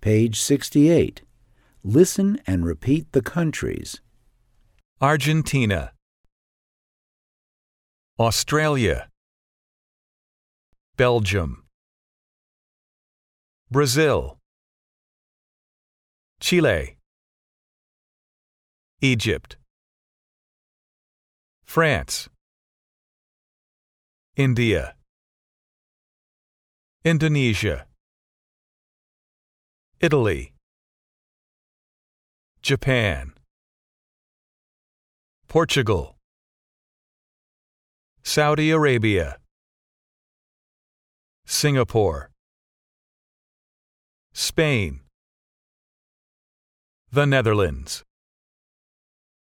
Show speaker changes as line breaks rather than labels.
Page 68. Listen and repeat the countries.
Argentina, Australia, Belgium, Brazil, Chile, Egypt, France, India, Indonesia, Italy, Japan, Portugal, Saudi Arabia, Singapore, Spain, the Netherlands.